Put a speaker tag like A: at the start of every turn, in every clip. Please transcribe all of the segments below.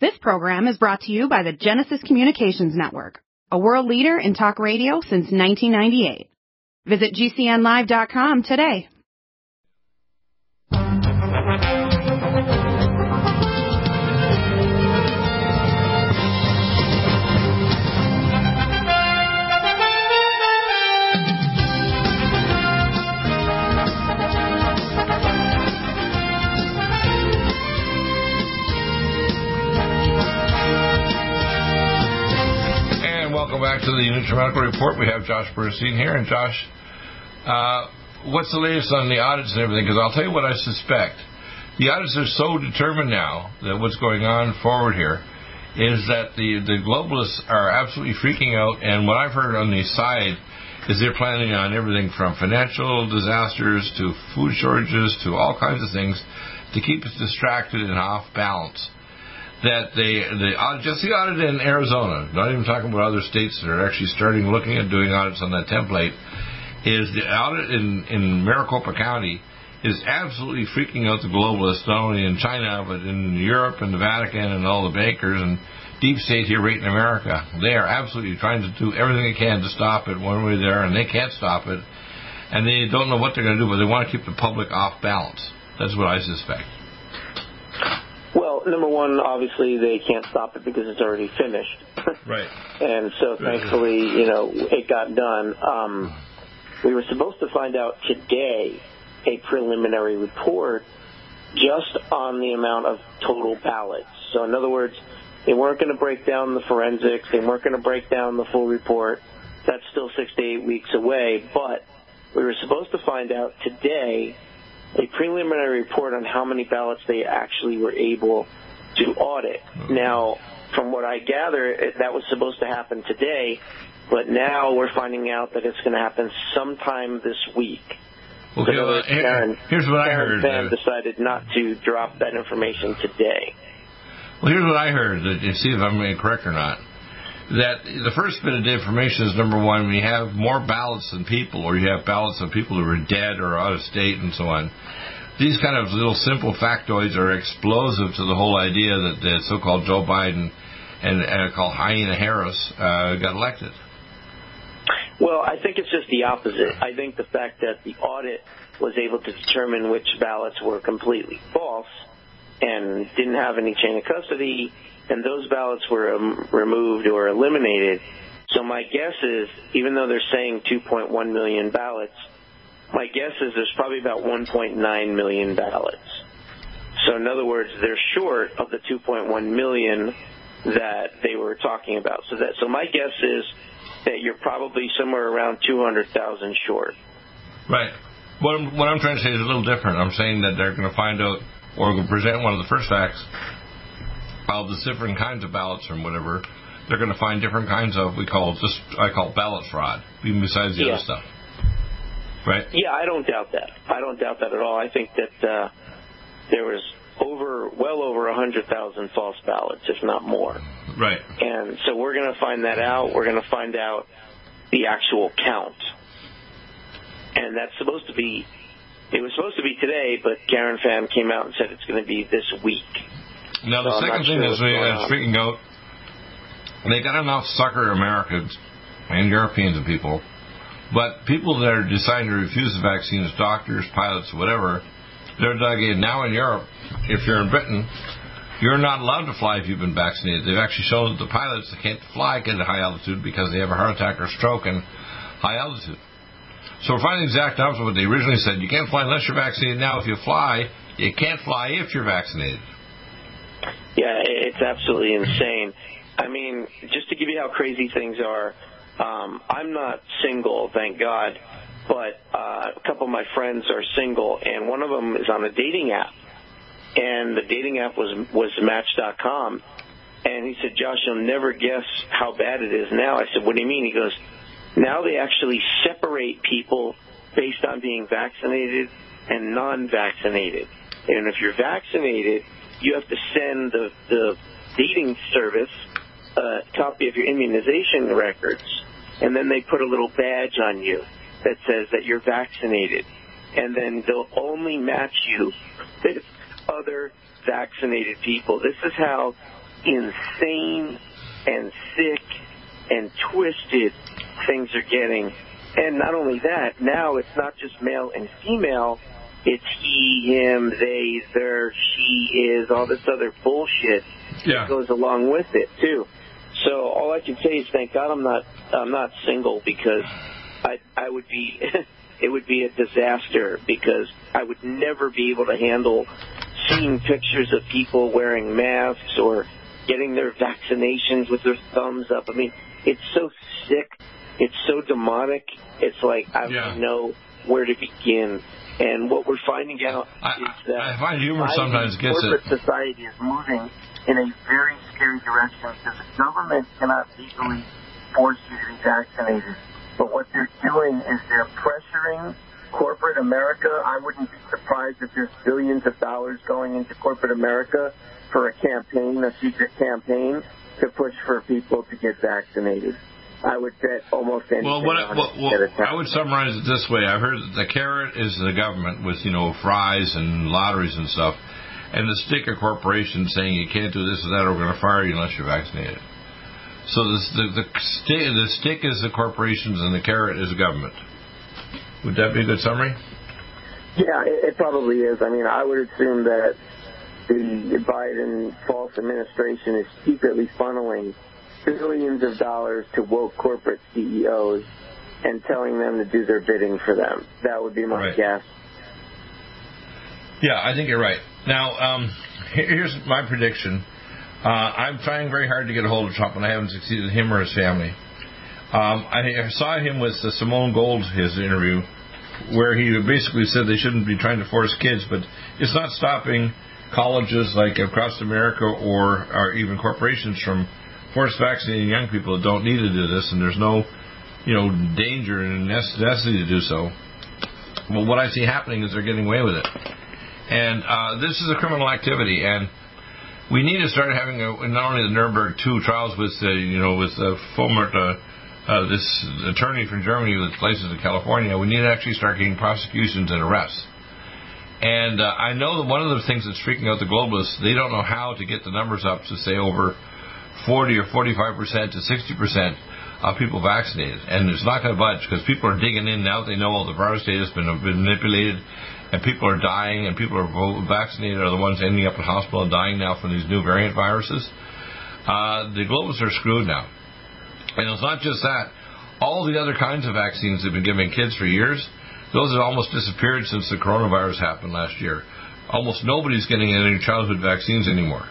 A: This program is brought to you by the Genesis Communications Network, a world leader in talk radio since 1998. Visit GCNlive.com today.
B: Welcome back to the NutriMedical Report. We have Josh Bernstein here. And Josh, what's the latest on the audits and everything? Because I'll tell you what I suspect. The audits are so determined now that what's going on forward here is that the globalists are absolutely freaking out. And what I've heard on the side is they're planning on everything from financial disasters to food shortages to all kinds of things to keep us distracted and off balance. That just the audit in Arizona, not even talking about other states that are actually looking at doing audits on that template, is the audit in Maricopa County is absolutely freaking out the globalists, not only in China, but in Europe and the Vatican and all the bankers and deep state here right in America. They are absolutely trying to do everything they can to stop it one way or the other, and they can't stop it. And they don't know what they're going to do, but they want to keep the public off balance. That's what I suspect.
C: Well, number one, obviously they can't stop it because it's already finished.
B: Right.
C: And so thankfully, it got done. We were supposed to find out today a preliminary report just on the amount of total ballots. So in other words, they weren't going to break down the forensics. They weren't going to break down the full report. That's still 6 to 8 weeks away. But we were supposed to find out today a preliminary report on how many ballots they actually were able to audit. Now, from what I gather, that was supposed to happen today, but now we're finding out that it's going to happen sometime this week.
B: Okay, here's what I heard.
C: Karen decided not to drop that information today.
B: Well, here's what I heard, to see if I'm correct or not. That the first bit of information is, number one, we have more ballots than people, or you have ballots of people who are dead or out of state and so on. These kind of little simple factoids are explosive to the whole idea that the so-called Joe Biden and called Hyena Harris got elected.
C: Well, I think it's just the opposite. I think the fact that the audit was able to determine which ballots were completely false and didn't have any chain of custody, and those ballots were removed or eliminated. So my guess is, even though they're saying 2.1 million ballots, my guess is there's probably about 1.9 million ballots. So in other words, they're short of the 2.1 million that they were talking about. So my guess is that you're probably somewhere around 200,000 short.
B: Right. What I'm trying to say is a little different. I'm saying that they're going to find out, or going to present one of the first facts, of the different kinds of ballots or whatever. They're going to find different kinds of, I call ballot fraud, even besides the other stuff. Right?
C: Yeah, I don't doubt that. I don't doubt that at all. I think that there was well over 100,000 false ballots, if not more.
B: Right.
C: And so we're going to find that out. We're going to find out the actual count. And that's supposed to be, it was supposed to be today, but Karen Pham came out and said it's going to be this week.
B: Now, the second thing that's freaking out, they got enough sucker Americans and Europeans and people, but people that are deciding to refuse the vaccines, doctors, pilots, whatever, they're dug in. Now in Europe, if you're in Britain, you're not allowed to fly if you've been vaccinated. They've actually shown that the pilots that can't fly get to high altitude because they have a heart attack or stroke in high altitude. So we're finding the exact opposite of what they originally said. You can't fly unless you're vaccinated. Now, if you fly, you can't fly if you're vaccinated.
C: Yeah, it's absolutely insane. I mean, just to give you how crazy things are, I'm not single, thank God, but a couple of my friends are single, and one of them is on a dating app. And the dating app was Match.com. And he said, Josh, you'll never guess how bad it is now. I said, what do you mean? He goes, now they actually separate people based on being vaccinated and non-vaccinated. And if you're vaccinated, you have to send the dating service a copy of your immunization records, and then they put a little badge on you that says that you're vaccinated. And then they'll only match you with other vaccinated people. This is how insane and sick and twisted things are getting. And not only that, now it's not just male and female, it's he, him, they, their, she, is, all this other bullshit that goes along with it too. So all I can say is thank God I'm not single, because I would be it would be a disaster, because I would never be able to handle seeing pictures of people wearing masks or getting their vaccinations with their thumbs up. I mean, it's so sick. It's so demonic. It's like I don't know where to begin. And what we're finding out is that
B: I find humor sometimes gets
C: corporate society is moving in a very scary direction, because the government cannot legally force you to be vaccinated. But what they're doing is they're pressuring corporate America. I wouldn't be surprised if there's billions of dollars going into corporate America for a campaign, a secret campaign, to push for people to get vaccinated. I would bet almost anything
B: I would summarize it this way. I've heard that the carrot is the government with, fries and lotteries and stuff, and the stick of corporations saying you can't do this or that, or we're going to fire you unless you're vaccinated. So the stick is the corporations and the carrot is the government. Would that be a good summary?
C: Yeah, it probably is. I mean, I would assume that the Biden false administration is secretly funneling billions of dollars to woke corporate CEOs and telling them to do their bidding for them. That would be my guess.
B: Yeah, I think you're right. Now, here's my prediction. I'm trying very hard to get a hold of Trump, and I haven't succeeded, him or his family. I saw him with Simone Gold, his interview, where he basically said they shouldn't be trying to force kids, but it's not stopping colleges like across America or even corporations from force vaccinating young people that don't need to do this, and there's no, danger and necessity to do so. Well, what I see happening is they're getting away with it. And this is a criminal activity, and we need to start having not only the Nuremberg 2 trials with Fulmert, this attorney from Germany with places in California. We need to actually start getting prosecutions and arrests. And I know that one of the things that's freaking out the globalists, they don't know how to get the numbers up to say over 40 or 45% to 60% of people vaccinated. And it's not going to budge, because people are digging in now that they know all the virus data has been manipulated, and people are dying, and people who are vaccinated are the ones ending up in hospital and dying now from these new variant viruses. The globalists are screwed now. And it's not just that. All the other kinds of vaccines they've been giving kids for years, those have almost disappeared since the coronavirus happened last year. Almost nobody's getting any childhood vaccines anymore.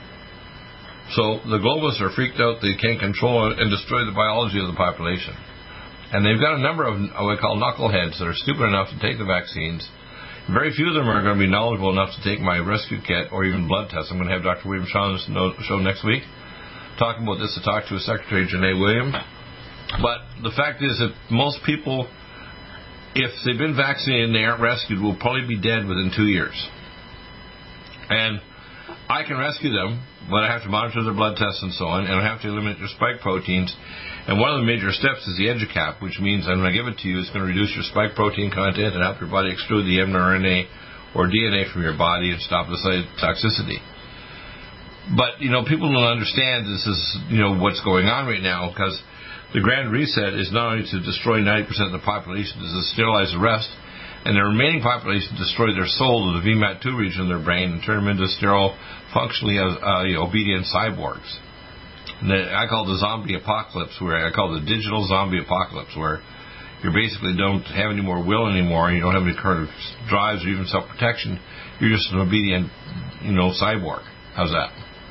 B: So the globalists are freaked out. They can't control and destroy the biology of the population. And they've got a number of what I call knuckleheads that are stupid enough to take the vaccines. Very few of them are going to be knowledgeable enough to take my rescue kit or even blood tests. I'm going to have Dr. William Shaw on the show next week talking about this, to talk to his secretary, Janae Williams. But the fact is that most people, if they've been vaccinated and they aren't rescued, will probably be dead within 2 years. And I can rescue them, but I have to monitor their blood tests and so on, and I have to eliminate their spike proteins. And one of the major steps is the EduCap, which means when I give it to you, it's going to reduce your spike protein content and help your body extrude the mRNA or DNA from your body and stop the toxicity. But, people don't understand this is, what's going on right now, because the Grand Reset is not only to destroy 90% of the population, it's to sterilize the rest, and the remaining population destroy their soul to the VMAT2 region of their brain and turn them into sterile, functionally obedient cyborgs. And I call the zombie apocalypse, where I call the digital zombie apocalypse, where you basically don't have any more will anymore, and you don't have any kind of drives or even self-protection. You're just an obedient, cyborg. How's that?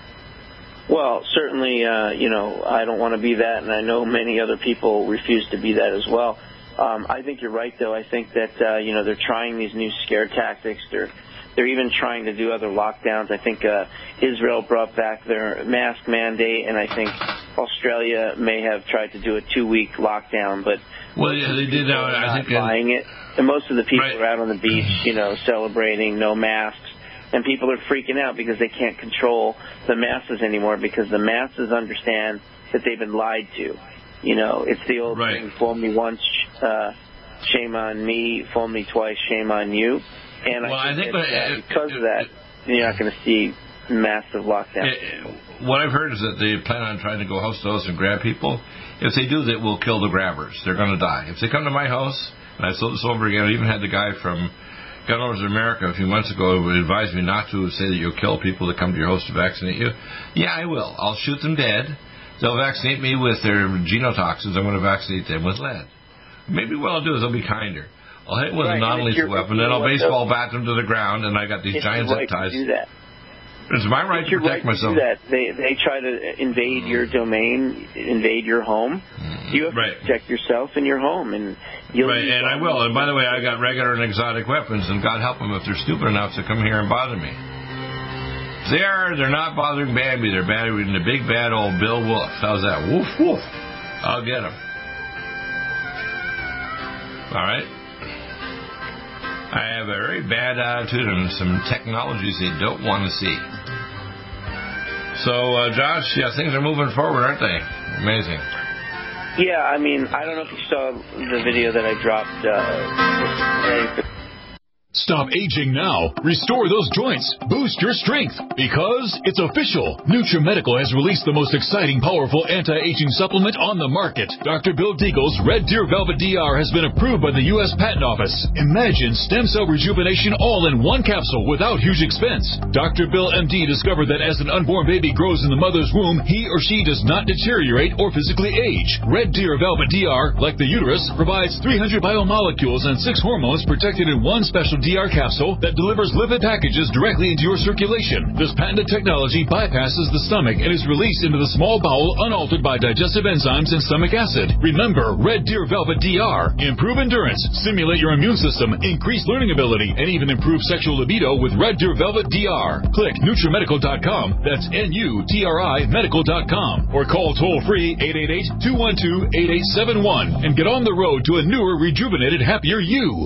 C: Well, certainly, I don't want to be that, and I know many other people refuse to be that as well. I think you're right, though. I think that, they're trying these new scare tactics. They're even trying to do other lockdowns. I think Israel brought back their mask mandate, and I think Australia may have tried to do a 2-week lockdown. But
B: they did now. I think
C: buying it, and most of the people are out on the beach, celebrating, no masks. And people are freaking out because they can't control the masses anymore, because the masses understand that they've been lied to. It's the old thing, fool me once, shame on me, fool me twice, shame on you. And I think that because of that, you're not going to see massive lockdown.
B: What I've heard is that they plan on trying to go house to house and grab people. If they do, that will kill the grabbers. They're going to die. If they come to my house, and I told this over again, I even had the guy from Gun Owners of America a few months ago who advised me not to say that you'll kill people that come to your house to vaccinate you. Yeah, I will. I'll shoot them dead. They'll vaccinate me with their genotoxins. I'm going to vaccinate them with lead. Maybe what I'll do is I'll be kinder. I'll hit with a non-lethal weapon, then I'll baseball bat them to the ground, and I got these giant zip ties. It's my right to protect myself.
C: They try to invade your domain, invade your home. You have to protect yourself and your home, and
B: and I will. And by the way, I got regular and exotic weapons, and God help them if they're stupid enough to come here and bother me. They're not bothering Bambi. They're bothering the big bad old Bill Wolf. How's that? Woof woof. I'll get him. All right. I have a very bad attitude and some technologies they don't want to see. So, Josh, things are moving forward, aren't they? Amazing.
C: Yeah, I mean, I don't know if you saw the video that I dropped today.
D: Stop aging now. Restore those joints. Boost your strength. Because it's official. NutriMedical has released the most exciting, powerful anti-aging supplement on the market. Dr. Bill Deagle's Red Deer Velvet DR has been approved by the U.S. Patent Office. Imagine stem cell rejuvenation all in one capsule without huge expense. Dr. Bill MD discovered that as an unborn baby grows in the mother's womb, he or she does not deteriorate or physically age. Red Deer Velvet DR, like the uterus, provides 300 biomolecules and 6 hormones protected in one special DR capsule that delivers lipid packages directly into your circulation. This patented technology bypasses the stomach and is released into the small bowel unaltered by digestive enzymes and stomach acid. Remember, Red Deer Velvet DR. Improve endurance, stimulate your immune system, increase learning ability, and even improve sexual libido with Red Deer Velvet DR. Click NutriMedical.com. That's NUTRI Medical.com. Or call toll-free 888-212-8871 and get on the road to a newer, rejuvenated, happier you.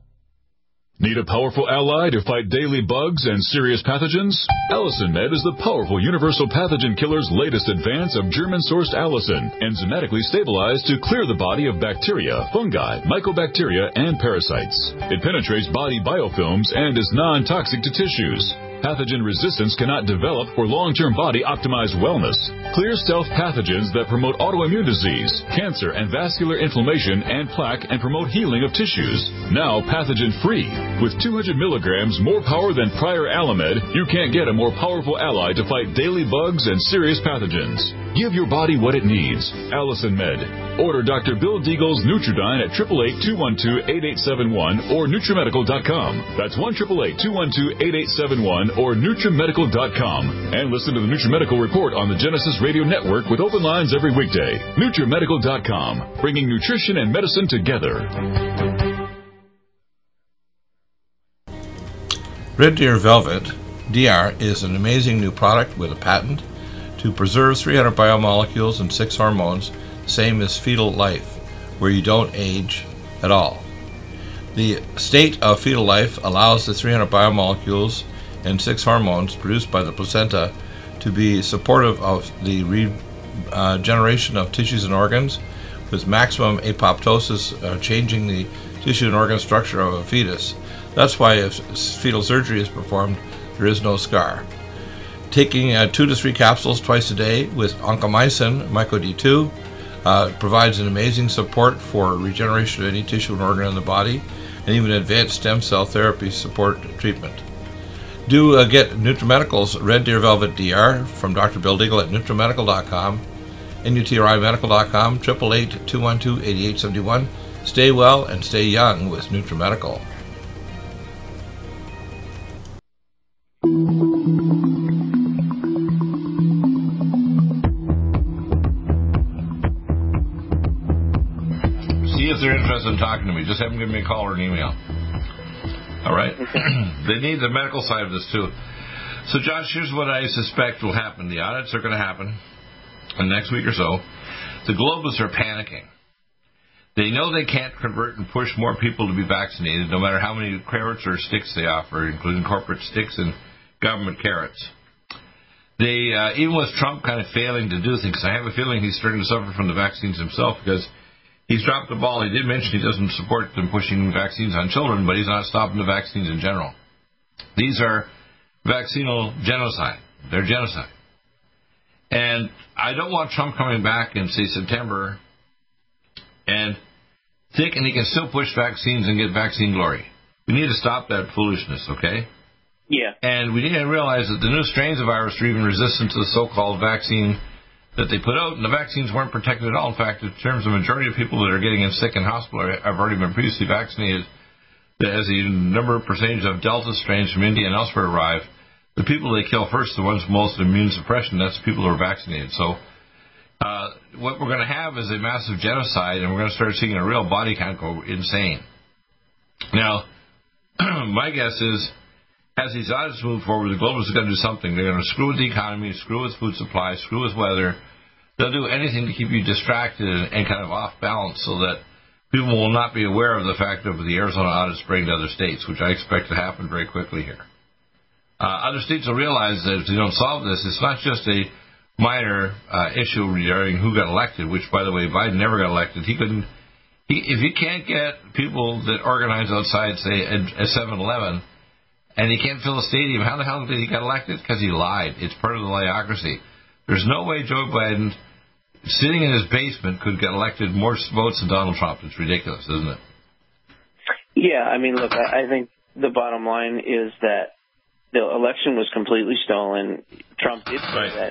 D: Need a powerful ally to fight daily bugs and serious pathogens? Allicin Med is the powerful universal pathogen killer's latest advance of German-sourced allicin, enzymatically stabilized to clear the body of bacteria, fungi, mycobacteria, and parasites. It penetrates body biofilms and is non-toxic to tissues. Pathogen resistance cannot develop for long-term body-optimized wellness. Clear stealth pathogens that promote autoimmune disease, cancer, and vascular inflammation and plaque and promote healing of tissues. Now pathogen-free. With 200 milligrams more power than prior Alamed, you can't get a more powerful ally to fight daily bugs and serious pathogens. Give your body what it needs. Allicin Med. Order Dr. Bill Deagle's Nutridyne at 888-212-8871 or NutriMedical.com. That's 1-888-212-8871 or NutriMedical.com. And listen to the NutriMedical Report on the Genesis Radio Network with open lines every weekday. NutriMedical.com, bringing nutrition and medicine together.
B: Red Deer Velvet DR is an amazing new product with a patent to preserve 300 biomolecules and 6 hormones, same as fetal life, where you don't age at all. The state of fetal life allows the 300 biomolecules and 6 hormones produced by the placenta to be supportive of the regeneration of tissues and organs, with maximum apoptosis, changing the tissue and organ structure of a fetus. That's why if fetal surgery is performed, there is no scar. Taking 2 to 3 capsules twice a day with oncomycin, MycoD2, provides an amazing support for regeneration of any tissue and organ in the body, and even advanced stem cell therapy support treatment. Do get NutriMedical's Red Deer Velvet DR from Dr. Bill Deagle at NutriMedical.com, NutriMedical.com, 888-212-8871. Stay well and stay young with NutriMedical. If they're interested in talking to me, just have them give me a call or an email. All right? They need the medical side of this, too. So, Josh, here's what I suspect will happen. The audits are going to happen in the next week or so. The globalists are panicking. They know they can't convert and push more people to be vaccinated, no matter how many carrots or sticks they offer, including corporate sticks and government carrots. They, even with Trump kind of failing to do things, I have a feeling he's starting to suffer from the vaccines himself, because he's dropped the ball. He did mention he doesn't support them pushing vaccines on children, but he's not stopping the vaccines in general. These are vaccinal genocide. They're genocide. And I don't want Trump coming back in, say, September and thinking he can still push vaccines and get vaccine glory. We need to stop that foolishness, okay?
C: Yeah.
B: And we need to realize that the new strains of virus are even resistant to the so-called vaccine that they put out, and the vaccines weren't protected at all. In fact, in terms of the majority of people that are getting in sick in hospital have already been previously vaccinated. As the number of percentage of Delta strains from India and elsewhere arrive, the people they kill first, the ones with most immune suppression, that's the people who are vaccinated. So what we're going to have is a massive genocide, and we're going to start seeing a real body count go insane. Now, my guess is, as these audits move forward, the globalists are going to do something. They're going to screw with the economy, screw with food supply, screw with weather. They'll do anything to keep you distracted and kind of off balance so that people will not be aware of the fact of the Arizona audit spreading to other states, which I expect to happen very quickly here. Other states will realize that if they don't solve this, it's not just a minor issue regarding who got elected, which, by the way, Biden never got elected. If he can't get people that organize outside, say, at 7-Eleven, and he can't fill a stadium, how the hell did he get elected? Because he lied. It's part of the liocracy. There's no way Joe Biden, sitting in his basement, could get elected more votes than Donald Trump. It's ridiculous, isn't it? Yeah, I mean, look, I think the bottom line is that the election was completely stolen. Trump did say that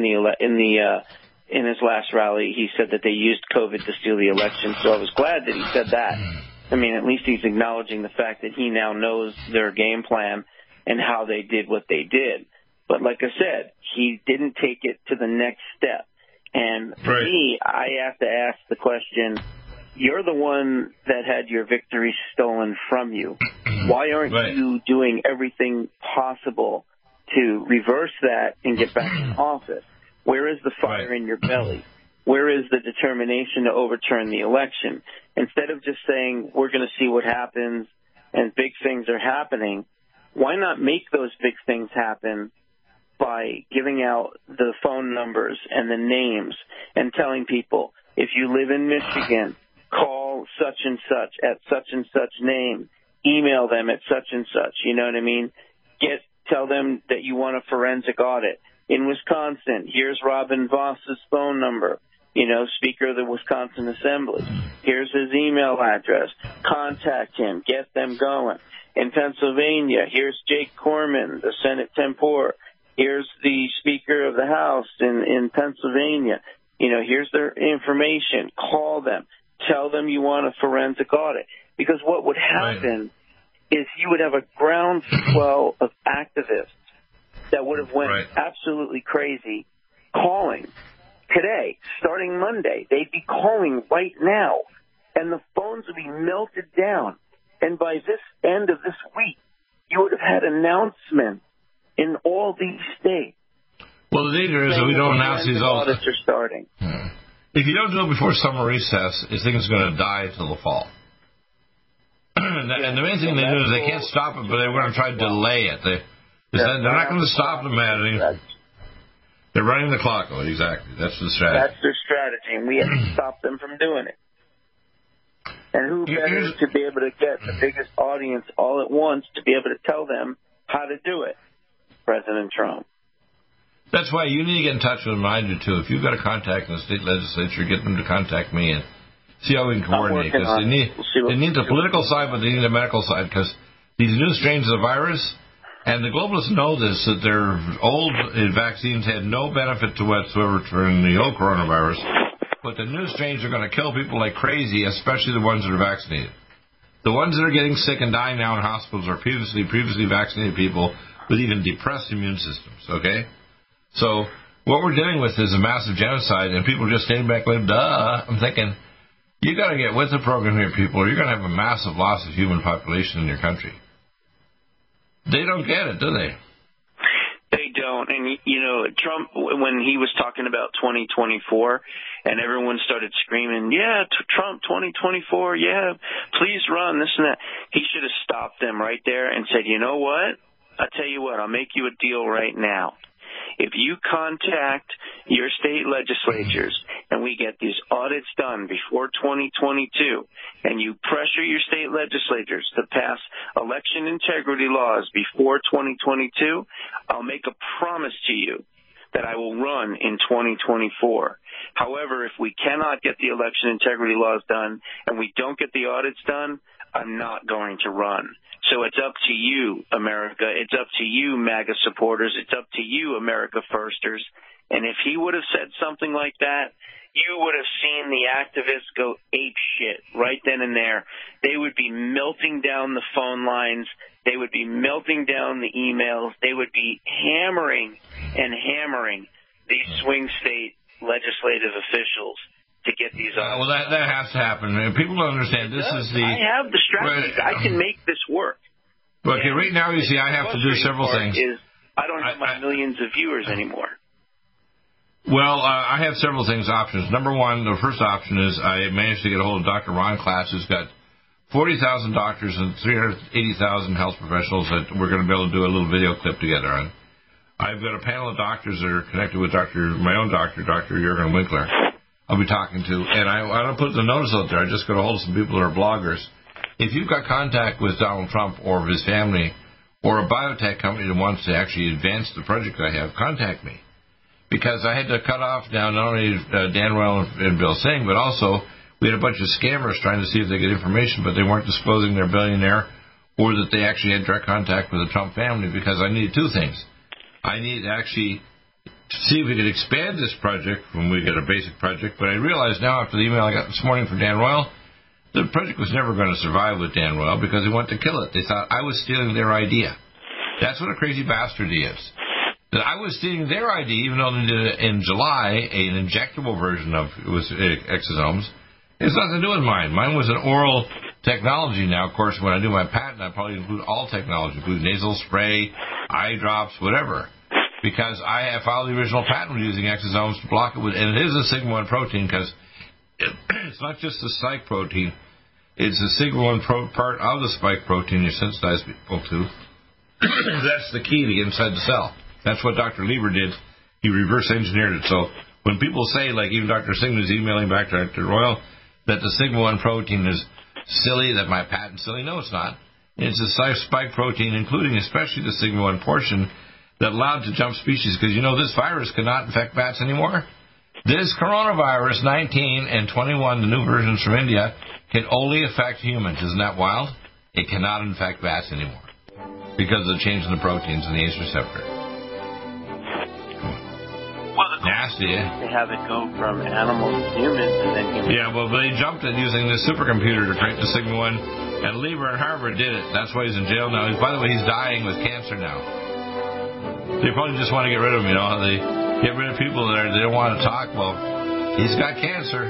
B: in his last rally. He said that they used COVID to steal the election. So I was glad that he said that. I mean, at least he's acknowledging the fact that he now knows their game plan and how they did what they did. But like I said, he didn't take it to the next step. And for me, I have to ask the question, you're the one that had your victory stolen from you. Why aren't you doing everything possible to reverse that and get back in office? Where is the fire in your belly? Where is the determination to overturn the election? Instead of just saying, we're going to see what happens and big things are happening, why not make those big things happen by giving out the phone numbers and the names and telling people, if you live in Michigan, call such and such at such and such name, email them at such and such, you know what I mean? Tell them that you want a forensic audit. In Wisconsin, here's Robin Voss's phone number, Speaker of the Wisconsin Assembly. Here's his email address. Contact him. Get them going. In Pennsylvania, here's Jake Corman, the Senate Tempore. Here's the Speaker of the House in Pennsylvania. Here's their information. Call them. Tell them you want a forensic audit. Because what would happen is you would have a groundswell of activists that would have went absolutely crazy calling today, starting Monday. They'd be calling right now, and the phones would be melted down. And by this end of this week, you would have had announcements in all these states. Well, the danger is that we don't announce these audits are starting. If you don't do it before summer recess, this thing is going to die till the fall. And the main thing they do is they can't stop it, but they're going to try to delay it. They're not going to stop them at it. They're running the clock. Oh, exactly. That's the strategy. That's their strategy, and we have to stop them from doing it. And who better to be able to get the biggest audience all at once to be able to tell them how to do it? President Trump. That's why you need to get in touch with them. I do, too. If you've got a contact in the state legislature, get them to contact me and see how we can coordinate. Because they need the political side, but they need the medical side, because these new strains of the virus, and the globalists know this, that their old vaccines had no benefit to whatsoever in the old coronavirus, but the new strains are going to kill people like crazy, especially the ones that are vaccinated. The ones that are getting sick and dying now in hospitals are previously vaccinated people with even depressed immune systems, okay? So what we're dealing with is a massive genocide, and people are just standing back like, duh. I'm thinking, you got to get with the program here, people, or you're going to have a massive loss of human population in your country. They don't get it, do they? They don't. And, Trump, when he was talking about 2024, and everyone started screaming, Trump 2024, please run, this and that. He should have stopped them right there and said, you know what? I'll tell you what, I'll make you a deal right now. If you contact your state legislatures
C: and we get these audits done before 2022, and you pressure your state legislators to pass election integrity laws before 2022, I'll make a promise to you that I will run in 2024. However, if we cannot get the election integrity laws done and we don't get the audits done, I'm not going to run. So it's up to you, America. It's up to you, MAGA supporters. It's up to you, America Firsters. And if he would have said something like that, you would have seen the activists go ape shit right then and there. They would be melting down the phone lines. They would be melting down the emails. They would be hammering these swing state legislative officials to get these on.
B: Well, that has to happen. People don't understand. This is the.
C: I have the strategy. I can make this work.
B: But okay, right now, you see, I have to do several things.
C: I don't have my millions of viewers anymore.
B: Well, I have several options. Number one, the first option is I managed to get a hold of Dr. Ron Klass, who's got 40,000 doctors and 380,000 health professionals that we're going to be able to do a little video clip together on. I've got a panel of doctors that are connected with my own doctor, Dr. Jurgen Winkler, I'll be talking to. And I don't put the notice out there. I just got a hold of some people that are bloggers. If you've got contact with Donald Trump or his family or a biotech company that wants to actually advance the project I have, contact me. Because I had to cut off now not only Dan Royal and Bill Singh, but also we had a bunch of scammers trying to see if they get information, but they weren't disclosing their billionaire or that they actually had direct contact with the Trump family, because I needed two things. I needed to actually see if we could expand this project when we get a basic project, but I realized now after the email I got this morning from Dan Royal, the project was never going to survive with Dan Royal because they wanted to kill it. They thought I was stealing their idea. That's what a crazy bastard he is. That I was stealing their idea, even though they did in July an injectable version of exosomes. It has nothing to do with mine. Mine was an oral technology. Now, of course, when I do my patent, I probably include all technology, include nasal spray, eye drops, whatever, because I have filed the original patent using exosomes to block it with, and it is a sigma-1 protein because it's not just the spike protein. It's the sigma-1 part of the spike protein you sensitize people to. That's the key to get inside the cell. That's what Dr. Lieber did. He reverse engineered it. So when people say, like even Dr. Sigma is emailing back to Dr. Royal, that the sigma-1 protein is silly, that my patent's silly, no, it's not. It's a spike protein, including especially the sigma-1 portion, that allowed to jump species. Because, you know, this virus cannot infect bats anymore. This coronavirus 19 and 21, the new versions from India, can only affect humans. Isn't that wild? It cannot infect bats anymore because of the change in the proteins in the ACE receptor. Nasty, eh?
C: They have it go from animals to humans and then humans.
B: Yeah, well, they jumped it using this supercomputer to create the sigma-1, and Lieber and Harvard did it. That's why he's in jail now. By the way, he's dying with cancer now. They probably just want to get rid of him, you know. They get rid of people that they don't want to talk. Well, he's got cancer.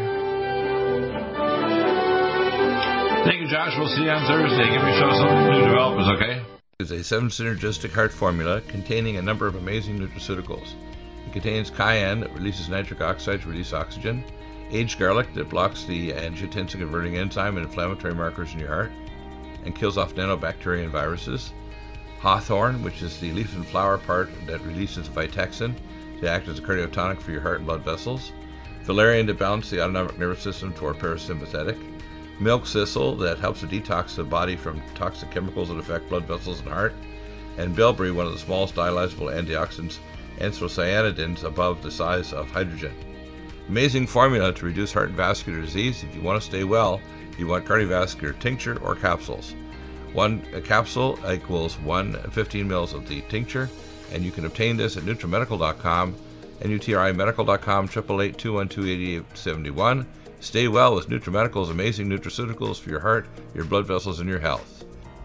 B: Thank you, Josh. We'll see you on Thursday. Give me a show some new developments, okay? It's a 7-synergistic heart formula containing a number of amazing nutraceuticals. It contains cayenne that releases nitric oxide to release oxygen, aged garlic that blocks the angiotensin-converting enzyme and inflammatory markers in your heart and kills off nanobacteria and viruses, hawthorn, which is the leaf and flower part that releases vitexin to act as a cardiotonic for your heart and blood vessels, valerian to balance the autonomic nervous system toward parasympathetic, milk thistle that helps to detox the body from toxic chemicals that affect blood vessels and heart, and bilberry, one of the smallest dialyzable antioxidants, anthocyanidins above the size of hydrogen. Amazing formula to reduce heart and vascular disease. If you want to stay well, you want cardiovascular tincture or capsules. A capsule equals 15 mils of the tincture, and you can obtain this at NutriMedical.com, NutriMedical.com, 888-212-8871. Stay well with NutriMedical's amazing nutraceuticals for your heart, your blood vessels, and your health.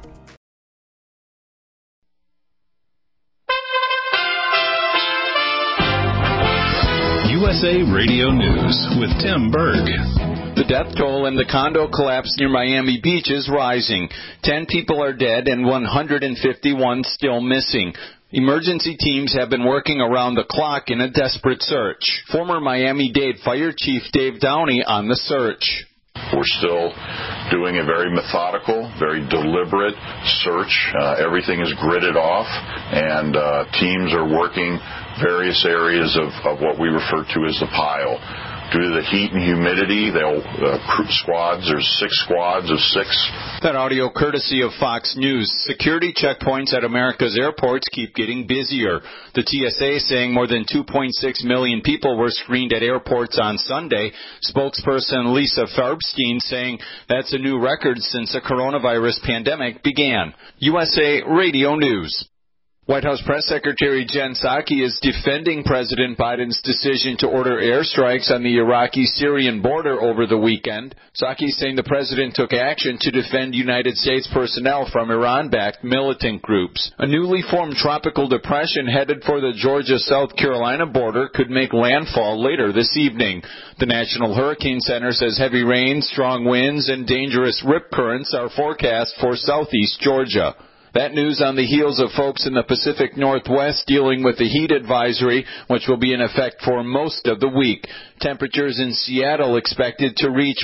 D: USA Radio News with Tim Berg.
E: The death toll in the condo collapse near Miami Beach is rising. 10 people are dead and 151 still missing. Emergency teams have been working around the clock in a desperate search. Former Miami-Dade Fire Chief Dave Downey on the search.
F: We're still doing a very methodical, very deliberate search. Everything is gridded off, and teams are working various areas of what we refer to as the pile. Due to the heat and humidity, there's 6 squads of 6.
E: That audio courtesy of Fox News. Security checkpoints at America's airports keep getting busier. The TSA saying more than 2.6 million people were screened at airports on Sunday. Spokesperson Lisa Farbstein saying that's a new record since the coronavirus pandemic began. USA Radio News. White House Press Secretary Jen Psaki is defending President Biden's decision to order airstrikes on the Iraqi-Syrian border over the weekend. Psaki saying the president took action to defend United States personnel from Iran-backed militant groups. A newly formed tropical depression headed for the Georgia-South Carolina border could make landfall later this evening. The National Hurricane Center says heavy rain, strong winds, and dangerous rip currents are forecast for southeast Georgia. That news on the heels of folks in the Pacific Northwest dealing with the heat advisory, which will be in effect for most of the week. Temperatures in Seattle expected to reach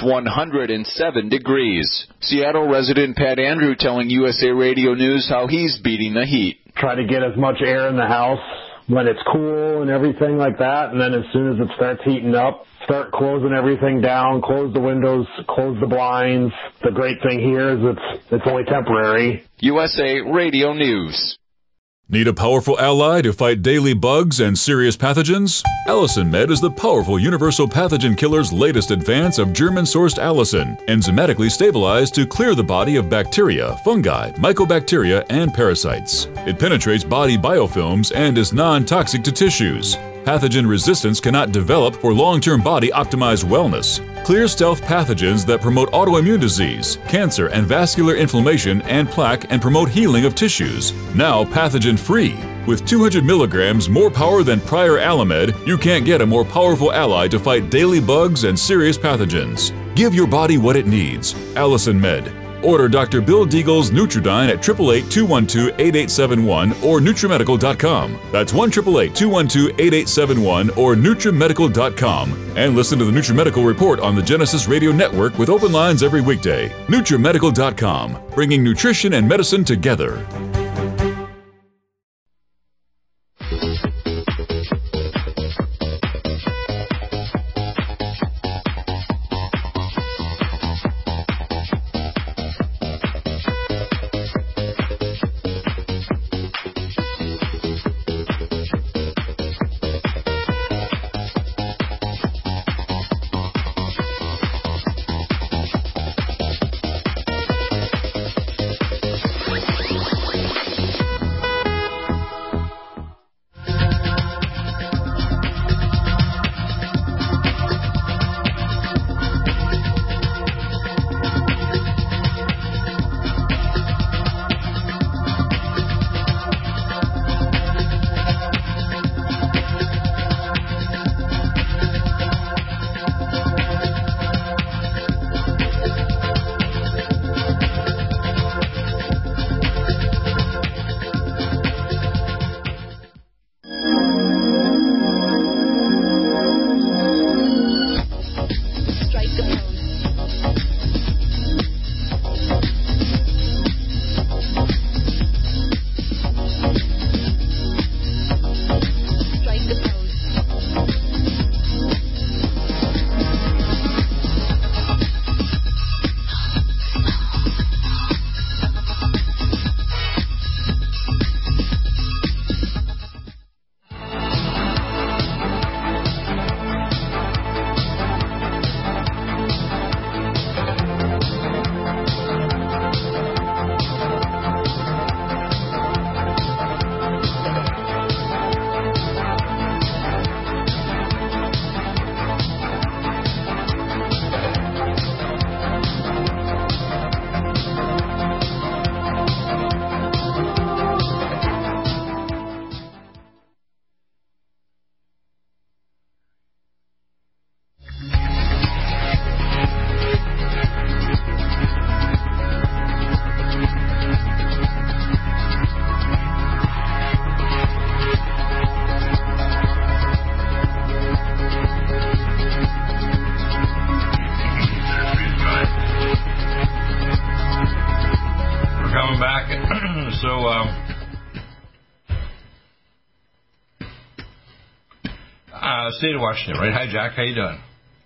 E: 107 degrees. Seattle resident Pat Andrew telling USA Radio News how he's beating the heat.
G: Try to get as much air in the house when it's cool and everything like that, and then as soon as it starts heating up, start closing everything down, close the windows, close the blinds. The great thing here is it's only temporary.
E: USA Radio News.
D: Need a powerful ally to fight daily bugs and serious pathogens? Allicin Med is the powerful universal pathogen killer's latest advance of German-sourced allicin, enzymatically stabilized to clear the body of bacteria, fungi, mycobacteria, and parasites. It penetrates body biofilms and is non-toxic to tissues. Pathogen resistance cannot develop for long-term body-optimized wellness. Clear stealth pathogens that promote autoimmune disease, cancer and vascular inflammation and plaque and promote healing of tissues. Now pathogen-free. With 200 milligrams more power than prior Alamed, you can't get a more powerful ally to fight daily bugs and serious pathogens. Give your body what it needs. Allicin Med. Order Dr. Bill Deagle's Nutridyne at 888-212-8871 or NutriMedical.com. That's 1-888-212-8871 or NutriMedical.com. And listen to the NutriMedical Report on the Genesis Radio Network with open lines every weekday. NutriMedical.com, bringing nutrition and medicine together.
B: State of Washington, right? Hi, Jack. How you doing?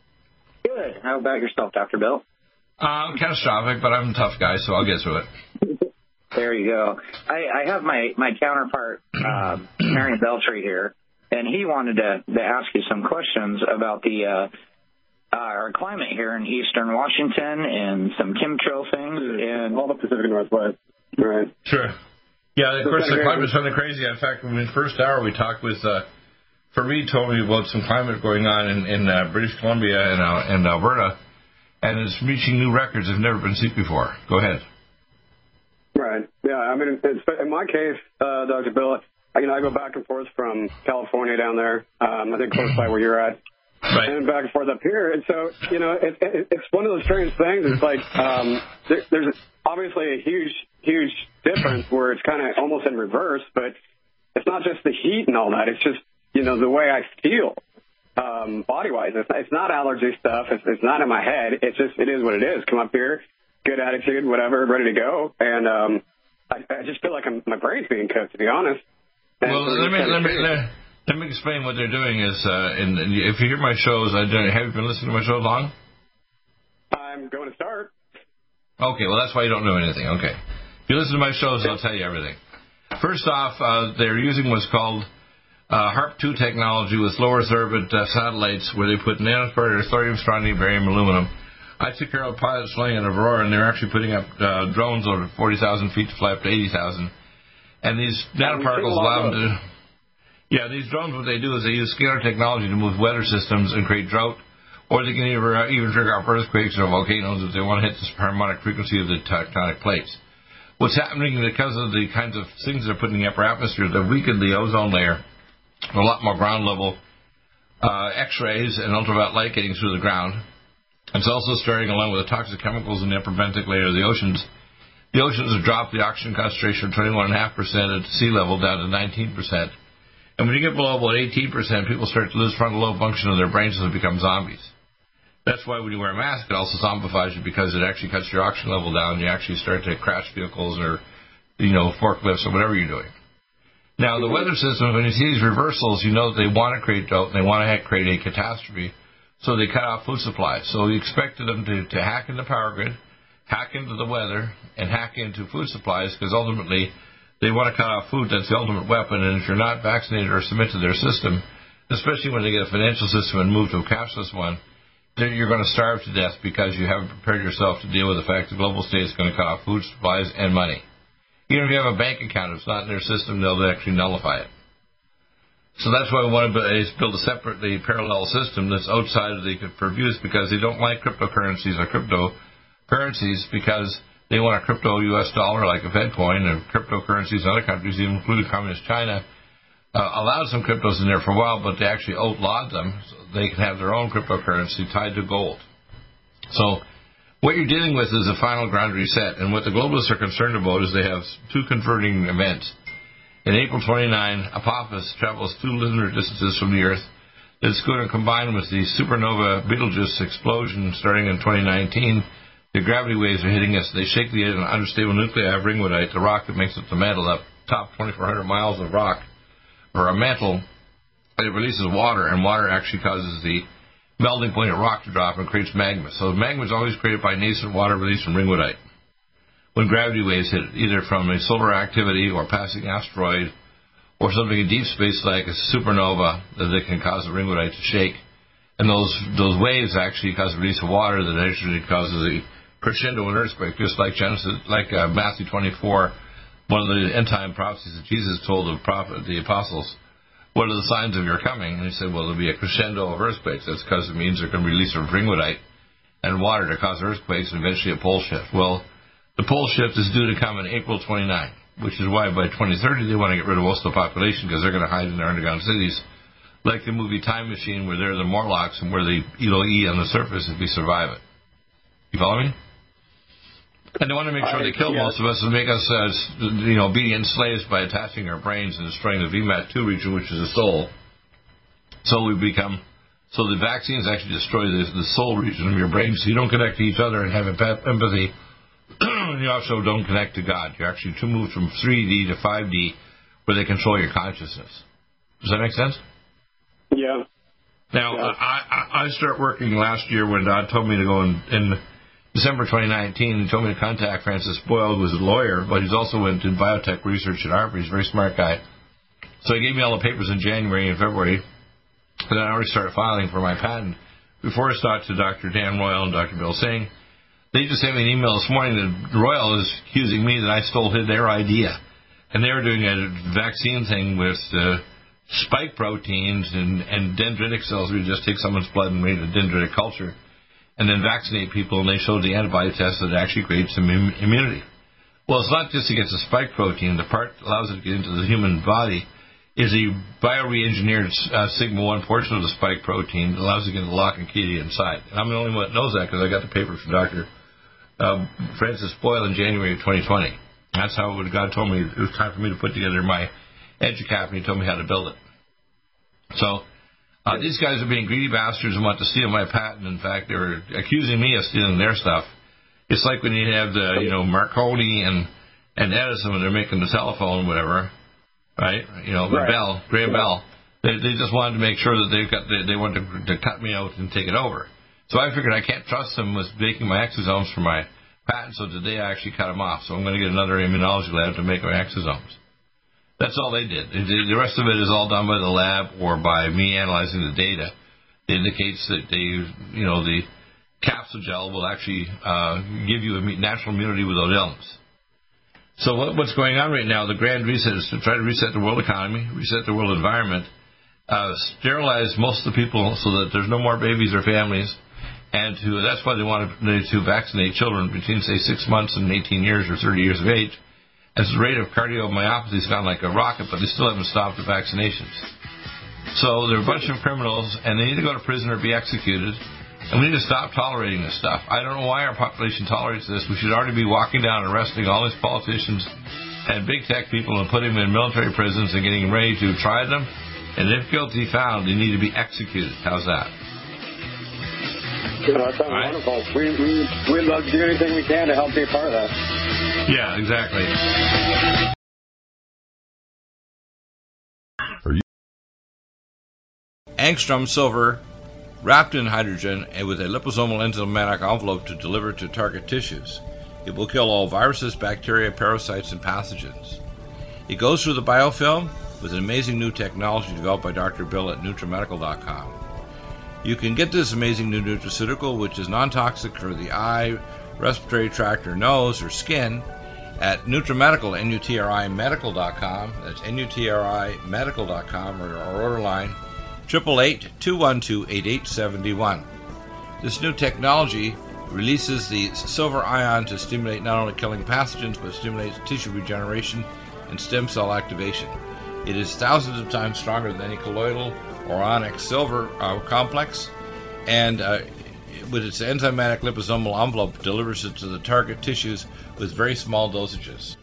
H: How about yourself, Dr. Bill?
B: Catastrophic, but I'm a tough guy, so I'll get through it.
H: There you go. I have my counterpart, Marion Beltry here, and he wanted to ask you some questions about our climate here in eastern Washington and some chemtrail things and
I: all the Pacific Northwest. Right.
B: Sure. Yeah, of course, the climate's kind of crazy. In fact, in the first hour, we talked with Fareed told me about some climate going on in British Columbia and Alberta, and it's reaching new records that have never been seen before. Go ahead.
I: Right. Yeah, I mean, in my case, Dr. Bill, I go back and forth from California down there, I think close by where you're at,
B: right,
I: and back and forth up here. And so, it's one of those strange things. It's like there's obviously a huge difference where it's kind of almost in reverse, but it's not just the heat and all that. It's just, the way I feel body-wise. It's not allergy stuff. It's not in my head. It is what it is. Come up here, good attitude, whatever, ready to go. And I just feel like my brain's being cooked, to be honest. And
B: well, let me explain what they're doing is, if you hear my shows, have you been listening to my shows long?
I: I'm going to start.
B: Okay, well, that's why you don't know anything. Okay. If you listen to my shows, I'll tell you everything. First off, they're using what's called HARP-2 technology with low Earth orbit satellites where they put nanoparticles, thorium, strontium, barium, aluminum. I took care of pilots flying in Aurora, and they're actually putting up drones over 40,000 feet to fly up to 80,000. And these nanoparticles allow them to... Yeah, these drones, what they do is they use scalar technology to move weather systems and create drought, or they can even trigger off earthquakes or volcanoes if they want to hit the harmonic frequency of the tectonic plates. What's happening because of the kinds of things they're putting in the upper atmosphere, they've weakened the ozone layer, a lot more ground level X-rays and ultraviolet light getting through the ground. It's also starting along with the toxic chemicals in the upper benthic layer of the oceans. The oceans have dropped the oxygen concentration from 21.5% at sea level down to 19%. And when you get below about 18%, people start to lose frontal lobe function of their brains and they become zombies. That's why when you wear a mask, it also zombifies you because it actually cuts your oxygen level down. You actually start to crash vehicles or, forklifts or whatever you're doing. Now, the weather systems, when you see these reversals, you know that they want to create drought and they want to create a catastrophe, so they cut off food supplies. So we expected them to hack into the power grid, hack into the weather, and hack into food supplies because ultimately they want to cut off food. That's the ultimate weapon, and if you're not vaccinated or submit to their system, especially when they get a financial system and move to a cashless one, then you're going to starve to death because you haven't prepared yourself to deal with the fact the global state is going to cut off food supplies and money. Even if you have a bank account, if it's not in their system, they'll actually nullify it. So that's why we want to build a separately parallel system that's outside of the purviews because they don't like cryptocurrencies or cryptocurrencies because they want a crypto U.S. dollar like a Fed coin, and cryptocurrencies in other countries, even including Communist China, allowed some cryptos in there for a while, but they actually outlawed them so they can have their own cryptocurrency tied to gold. So what you're dealing with is a final ground reset, and what the globalists are concerned about is they have two converging events. In April 29, Apophis travels 2 linear distances from the Earth. It's going to combine with the supernova Betelgeuse explosion starting in 2019. The gravity waves are hitting us. They shake the unstable nuclei of ringwoodite, the rock that makes up the mantle, up top 2,400 miles of rock, or a mantle, and it releases water, and water actually causes the melting point of rock to drop and creates magma. So magma is always created by nascent water released from ringwoodite. When gravity waves hit it, either from a solar activity or passing asteroid or something in deep space like a supernova that can cause the ringwoodite to shake. And those waves actually cause the release of water that actually causes a crescendo and earthquake, just like Matthew 24, one of the end-time prophecies that Jesus told the apostles. What are the signs of your coming? And he said, well, there'll be a crescendo of earthquakes. That's because it means they're going to release ringwoodite and water to cause earthquakes and eventually a pole shift. Well, the pole shift is due to come in April 29, which is why by 2030 they want to get rid of most of the population because they're going to hide in their underground cities, like the movie Time Machine, where they're the Morlocks and where they eat on the surface if we survive it. You follow me? And they want to make sure they kill most of us and make us, obedient slaves by attaching our brains and destroying the VMAT2 region, which is the soul. So the vaccines actually destroy the soul region of your brain, so you don't connect to each other and have empathy. You also don't connect to God. You're actually moved from 3D to 5D, where they control your consciousness. Does that make sense?
I: Yeah.
B: Now, I I started working last year when Dodd told me to go in December 2019. He told me to contact Francis Boyle, who was a lawyer, but he's also went to biotech research at Harvard. He's a very smart guy. So he gave me all the papers in January and February, and then I already started filing for my patent. Before I talked to Dr. Dan Royal and Dr. Bill Singh, they just sent me an email this morning that Royal is accusing me that I stole their idea. And they were doing a vaccine thing with spike proteins and dendritic cells. We just take someone's blood and made a dendritic culture and then vaccinate people, and they showed the antibody test that it actually creates immunity. Well, it's not just against the spike protein. The part that allows it to get into the human body is a bio-re-engineered sigma-1 portion of the spike protein that allows it to get the lock and key to the inside. And I'm the only one that knows that because I got the paper from Dr. Francis Boyle in January of 2020. That's how God told me it was time for me to put together my EduCap, and he told me how to build it. So these guys are being greedy bastards and want to steal my patent. In fact, they were accusing me of stealing their stuff. It's like when you have the, Marconi and Edison when they're making the telephone, whatever, right? Right. Graham Bell. They just wanted to make sure that they wanted to cut me out and take it over. So I figured I can't trust them with making my exosomes for my patent, so today I actually cut them off. So I'm going to get another immunology lab to make my exosomes. That's all they did. The rest of it is all done by the lab or by me analyzing the data. It indicates that the capsule gel will actually give you natural immunity without illness. So what's going on right now, the grand reset is to try to reset the world economy, reset the world environment, sterilize most of the people so that there's no more babies or families, and that's why they wanted to vaccinate children between, say, 6 months and 18 years or 30 years of age. As the rate of cardiomyopathy has gone like a rocket, but they still haven't stopped the vaccinations. So they're a bunch of criminals, and they need to go to prison or be executed, and we need to stop tolerating this stuff. I don't know why our population tolerates this. We should already be walking down and arresting all these politicians and big tech people and putting them in military prisons and getting ready to try them, and if guilty found, they need to be executed. How's that?
I: That sounds wonderful. We'd love to do anything we can to help be a part of that.
B: Yeah, exactly. Angstrom silver wrapped in hydrogen and with a liposomal enzymatic envelope to deliver to target tissues. It will kill all viruses, bacteria, parasites, and pathogens. It goes through the biofilm with an amazing new technology developed by Dr. Bill at NutriMedical.com. You can get this amazing new nutraceutical, which is non-toxic for the eye, respiratory tract, or nose, or skin, at NutriMedical, NutriMedical.com. That's NutriMedical.com, or our order line, 888-212-8871. This new technology releases the silver ion to stimulate not only killing pathogens, but stimulates tissue regeneration and stem cell activation. It is thousands of times stronger than any colloidal or onyx silver complex, and with its enzymatic liposomal envelope delivers it to the target tissues with very small dosages.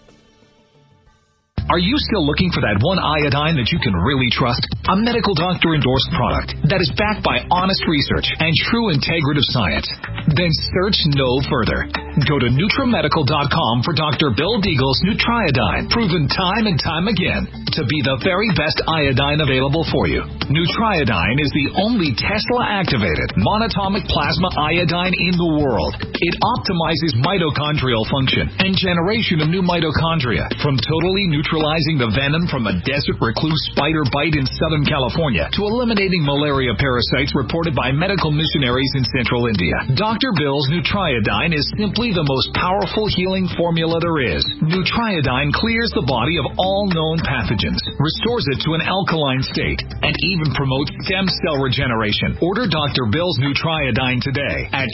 J: Are you still looking for that one iodine that you can really trust? A medical doctor endorsed product that is backed by honest research and true integrative science? Then search no further. Go to NutriMedical.com for Dr. Bill Deagle's Nutriodine, proven time and time again to be the very best iodine available for you. Nutriodine is the only Tesla-activated monatomic plasma iodine in the world. It optimizes mitochondrial function and generation of new mitochondria, from totally neutralizing the venom from a desert recluse spider bite in Southern California to eliminating malaria parasites reported by medical missionaries in Central India. Dr. Bill's Nutriodine is simply the most powerful healing formula there is. Nutriodine clears the body of all known pathogens, restores it to an alkaline state, and even promotes stem cell regeneration. Order Dr. Bill's Nutriodine today at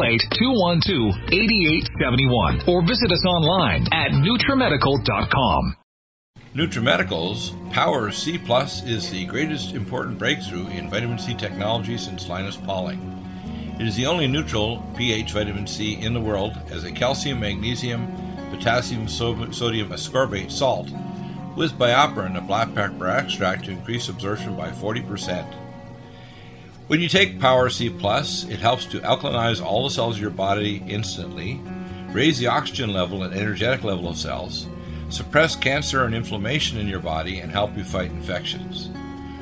J: 888-212-8871 or visit us online at NutriMedical.com.
B: NutriMedical's Power C Plus is the greatest important breakthrough in vitamin C technology since Linus Pauling. It is the only neutral pH vitamin C in the world as a calcium, magnesium, potassium, sodium ascorbate salt with BioPerine, a black pepper extract, to increase absorption by 40%. When you take Power C Plus, it helps to alkalinize all the cells of your body instantly, raise the oxygen level and energetic level of cells, suppress cancer and inflammation in your body, and help you fight infections.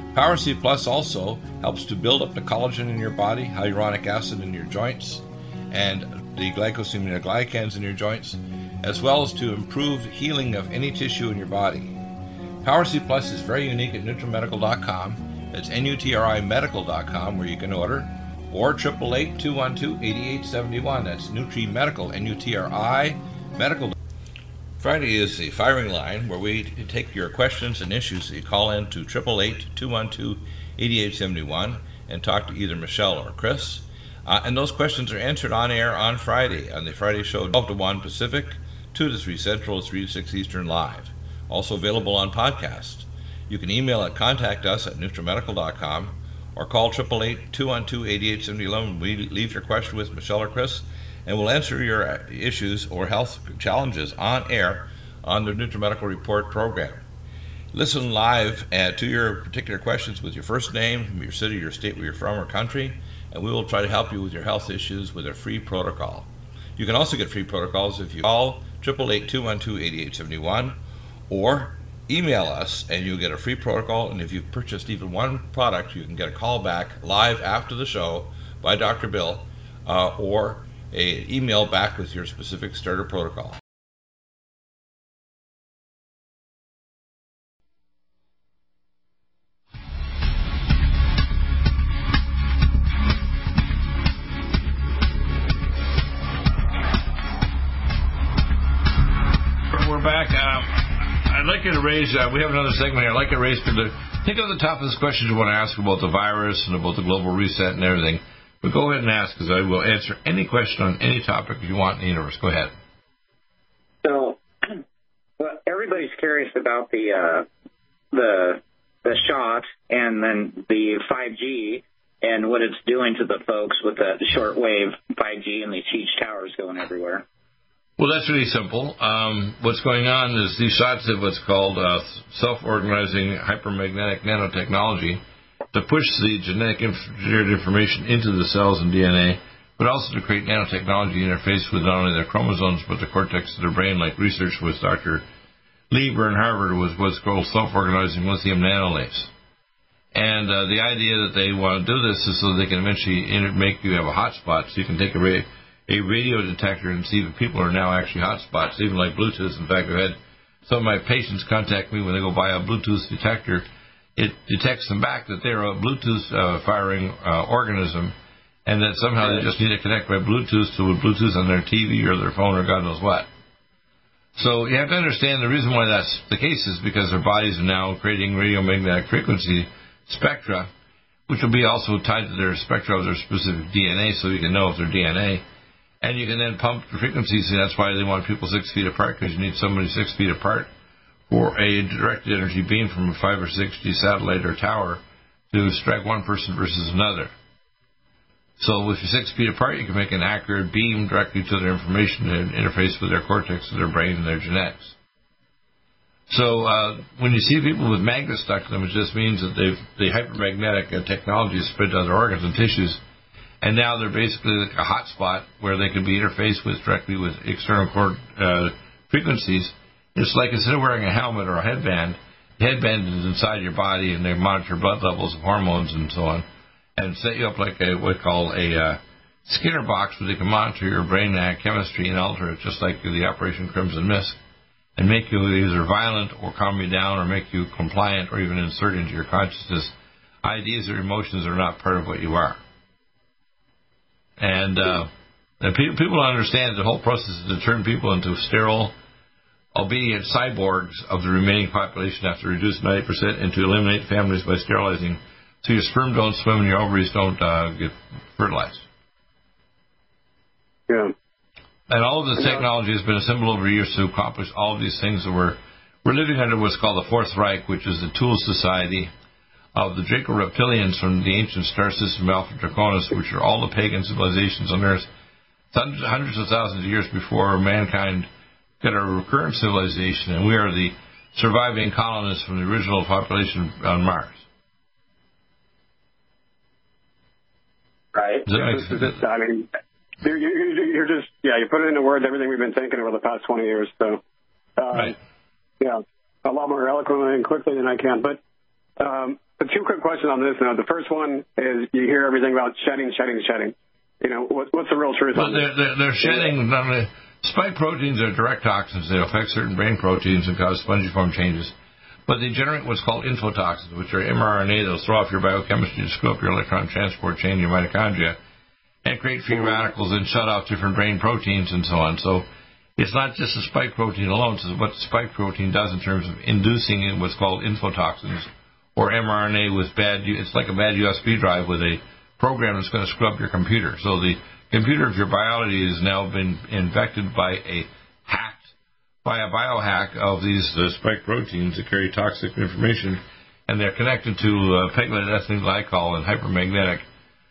B: Power C Plus also helps to build up the collagen in your body, hyaluronic acid in your joints, and the glycosaminoglycans in your joints, as well as to improve healing of any tissue in your body. Power C Plus is very unique at NutriMedical.com. It's NutriMedical.com where you can order, or 888-212-8871. That's NutriMedical, N-U-T-R-I, Medical. Friday is the firing line where we take your questions and issues that you call in to 888-212-8871 and talk to either Michelle or Chris. And those questions are answered on air on Friday, on the Friday show, 12 to 1 Pacific, 2 to 3 Central, 3 to 6 Eastern live. Also available on podcast. You can email at contact us at NutriMedical.com or call 888-212-8871. Leave your question with Michelle or Chris, and we'll answer your issues or health challenges on air on the NutriMedical Report program. Listen live to your particular questions with your first name, your city, your state where you're from, or country, and we will try to help you with your health issues with a free protocol. You can also get free protocols if you call 888-212-8871 or email us, and you'll get a free protocol. And if you've purchased even one product, you can get a call back live after the show by Dr. Bill, or an email back with your specific starter protocol. We're back. I'd like you to raise, we have another segment here. I'd like you to raise, think of the top of this question you want to ask about the virus and about the global reset and everything. But go ahead and ask, because I will answer any question on any topic you want in the universe. Go ahead.
H: So, well, everybody's curious about the shot and then the 5G and what it's doing to the folks with the shortwave 5G and these huge towers going everywhere.
B: Well, that's really simple. What's going on is these shots have what's called self-organizing hypermagnetic nanotechnology to push the genetic engineered information into the cells and DNA, but also to create nanotechnology interface with not only their chromosomes but the cortex of their brain, like research with Dr. Lieber in Harvard was what's called self-organizing lithium nanolace. And the idea that they want to do this is so they can eventually make you have a hotspot, so you can take a radio detector and see that people are now actually hotspots, even like Bluetooth. In fact, I've had some of my patients contact me when they go buy a Bluetooth detector. It detects them back that they're a Bluetooth firing organism, and that somehow they just need to connect by Bluetooth to Bluetooth on their TV or their phone or God knows what. So you have to understand the reason why that's the case is because their bodies are now creating radiomagnetic frequency spectra, which will be also tied to their spectra of their specific DNA, so you can know if they're DNA. And you can then pump the frequencies, and that's why they want people 6 feet apart, because you need somebody 6 feet apart for a directed energy beam from a 5 or 6G satellite or tower to strike one person versus another. So if you're 6 feet apart, you can make an accurate beam directly to their information and interface with their cortex of their brain and their genetics. So when you see people with magnets stuck to them, it just means that the hypermagnetic technology is spread to other organs and tissues. And now they're basically like a hotspot where they can be interfaced with directly with external frequencies. It's like instead of wearing a helmet or a headband, the headband is inside your body, and they monitor blood levels of hormones and so on, and set you up like what we call a Skinner box where they can monitor your brain chemistry and alter it, just like the Operation Crimson Mist, and make you either violent or calm you down or make you compliant or even insert into your consciousness ideas or emotions that are not part of what you are. And people don't understand the whole process is to turn people into sterile, obedient cyborgs of the remaining population after reduce 90% and to eliminate families by sterilizing so your sperm don't swim and your ovaries don't get fertilized.
I: Yeah.
B: And all of this technology has been assembled over years to accomplish all of these things that we're living under what's called the Fourth Reich, which is the tool society of the Draco Reptilians from the ancient star system Alpha Draconis, which are all the pagan civilizations on Earth hundreds of thousands of years before mankind got a recurrent civilization, and we are the surviving colonists from the original population on Mars.
H: Right.
B: Does that make sense?
I: I mean, you're just, you put it into words everything we've been thinking over the past 20 years. So,
B: right.
I: Yeah, a lot more eloquently and quickly than I can. But two quick questions on this now. The first one is you hear everything about shedding. What's the real truth on this?
B: They're shedding. Spike proteins are direct toxins. They affect certain brain proteins and cause spongiform changes. But they generate what's called infotoxins, which are mRNA that'll throw off your biochemistry to screw up your electron transport chain, your mitochondria, and create free radicals and shut off different brain proteins and so on. So it's not just the spike protein alone. It's what the spike protein does in terms of inducing what's called infotoxins, or mRNA with it's like a bad USB drive with a program that's going to screw up your computer. So the computer of your biology has now been infected by a biohack of these spike proteins that carry toxic information, and they're connected to pegylated ethylene glycol and hypermagnetic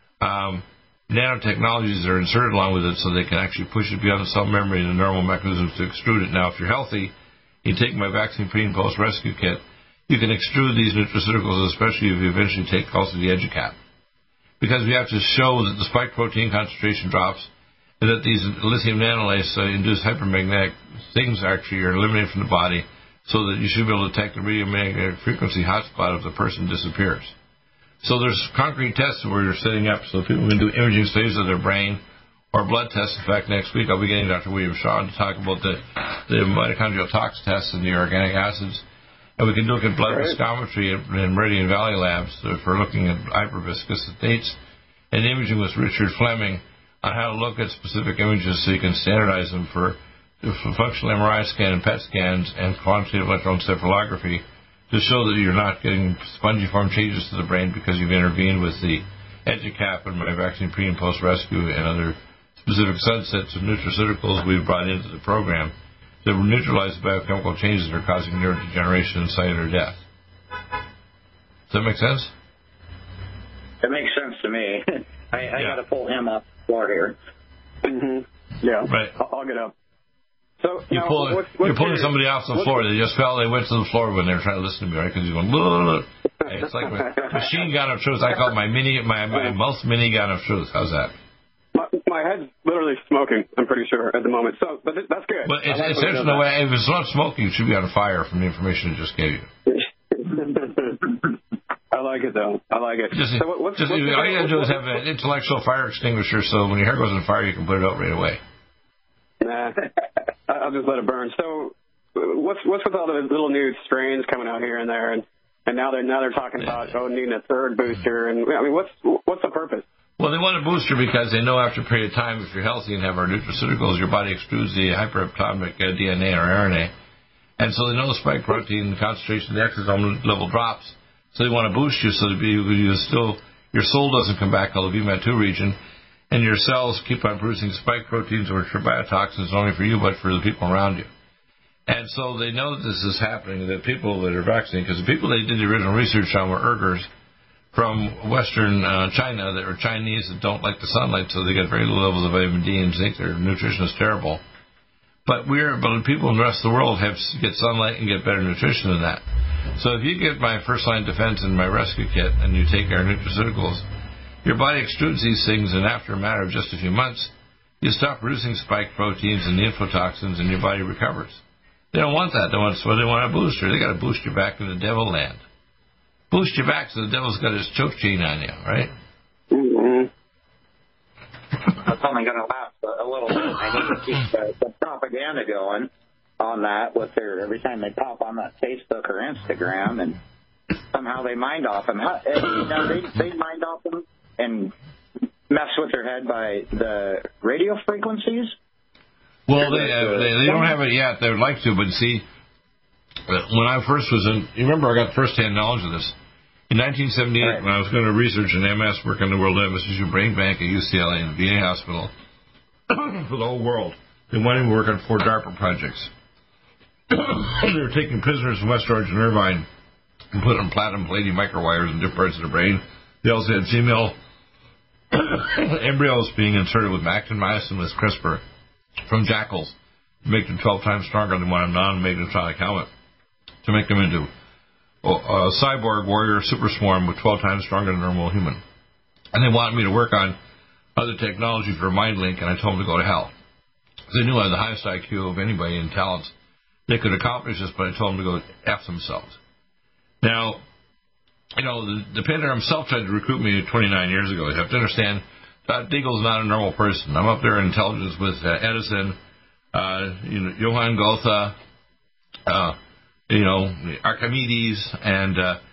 B: nanotechnologies that are inserted along with it so they can actually push it beyond the cell membrane and normal mechanisms to extrude it. Now, if you're healthy, you take my vaccine pre- and post-rescue kit, you can extrude these nutraceuticals, especially if you eventually take also the EduCap. Because we have to show that the spike protein concentration drops and that these lithium nanolace induced hypermagnetic things actually are eliminated from the body so that you should be able to detect the radiomagnetic frequency hotspot if the person disappears. So there's concrete tests where you're setting up so people can do imaging studies of their brain or blood tests. In fact, next week I'll be getting Dr. William Shaw to talk about the mitochondrial tox tests and the organic acids. And we can look at blood viscometry in Meridian Valley Labs for looking at hyperviscous states, and imaging with Richard Fleming on how to look at specific images so you can standardize them for functional MRI scan and PET scans and quantitative electroencephalography to show that you're not getting spongiform changes to the brain because you've intervened with the EduCap and my vaccine pre- and post-rescue and other specific subsets of nutraceuticals we've brought into the program that will neutralize the biochemical changes that are causing neurodegeneration and cellular death. Does that make sense?
H: It makes sense to me. I got to pull him off the floor here.
I: Mm-hmm. Yeah. Right. I'll get up. So you're
B: pulling somebody off the floor. They just fell. They went to the floor when they were trying to listen to me, right? Because he's going. Hey, it's like my machine gun of truth. I call it my most mini gun of truth. How's that?
I: My head's literally smoking, I'm pretty sure, at the moment. So, but that's good.
B: But it's in a way, if it's not smoking, it should be on fire from the information I just gave you.
I: I like it, though. I like it.
B: All you got to do is have an intellectual fire extinguisher, so when your hair goes on fire, you can put it out right away.
I: Nah, I'll just let it burn. So, what's with all the little new strains coming out here and there, and now they're talking about needing a third booster, and I mean, what's the purpose?
B: Well, they want a booster because they know after a period of time, if you're healthy and have our nutraceuticals, your body extrudes the hyperatomic DNA or RNA. And so they know the spike protein concentration, the exosome level drops. So they want to boost you so that your soul doesn't come back out of the VMAT2 region, and your cells keep on producing spike proteins, which are biotoxins not only for you but for the people around you. And so they know that this is happening, that people that are vaccinated, because the people they did the original research on were Uyghurs from Western China that are Chinese that don't like the sunlight, so they get very low levels of vitamin D and zinc. Their nutrition is terrible. But people in the rest of the world get sunlight and get better nutrition than that. So if you get my first line defense and my rescue kit and you take our nutraceuticals, your body extrudes these things, and after a matter of just a few months, you stop producing spike proteins and the infotoxins, and your body recovers. They don't want that. They want a booster. They got to boost you back into devil land. Boost you back so the devil's got his choke chain on you, right?
H: Mm-hmm. That's only going to last a little bit. I need to keep the propaganda going on that with every time they pop on that Facebook or Instagram, and somehow they mind off them. They mind off them and mess with their head by the radio frequencies.
B: Well, they don't have it yet. They would like to, but see, when I first was you remember I got first-hand knowledge of this. In 1978, when I was going to research an MS work on the World Institute Brain Bank at UCLA and the VA Hospital for the whole world, they wanted me to work on 4 DARPA projects. They were taking prisoners from West Orange and Irvine and put them platinum palladium microwires in different parts of the brain. They also had female embryos being inserted with actin-myosin with CRISPR from jackals to make them 12 times stronger than one non-magnetronic helmet, to make them into a cyborg warrior super swarm with 12 times stronger than a normal human. And they wanted me to work on other technology for MindLink, and I told them to go to hell. They knew I had the highest IQ of anybody in talents. They could accomplish this, but I told them to go F themselves. Now, the Panther himself tried to recruit me 29 years ago. You have to understand, Todd Deagle's not a normal person. I'm up there in intelligence with Edison, Johann Gotha, Archimedes, and